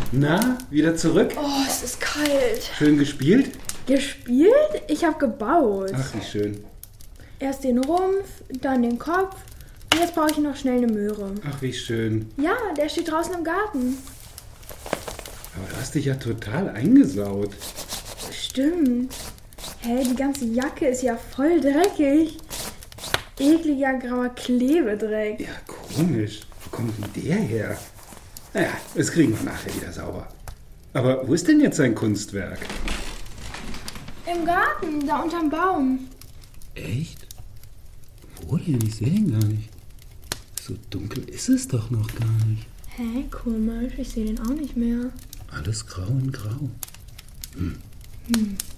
Na, wieder zurück? Oh, es ist kalt. Schön gespielt? Gespielt? Ich habe gebaut. Ach, wie schön. Erst den Rumpf, dann den Kopf. Und jetzt brauche ich noch schnell eine Möhre. Ach, wie schön. Ja, der steht draußen im Garten. Aber du hast dich ja total eingesaut. Stimmt. Hä, die ganze Jacke ist ja voll dreckig. Ekliger grauer Klebedreck. Ja, komisch. Wo kommt denn der her? Naja, das kriegen wir nachher wieder sauber. Aber wo ist denn jetzt sein Kunstwerk? Im Garten, da unterm Baum. Echt? Wo denn? Ich sehe den gar nicht. So dunkel ist es doch noch gar nicht. Hä, komisch. Ich sehe den auch nicht mehr. Alles grau in grau.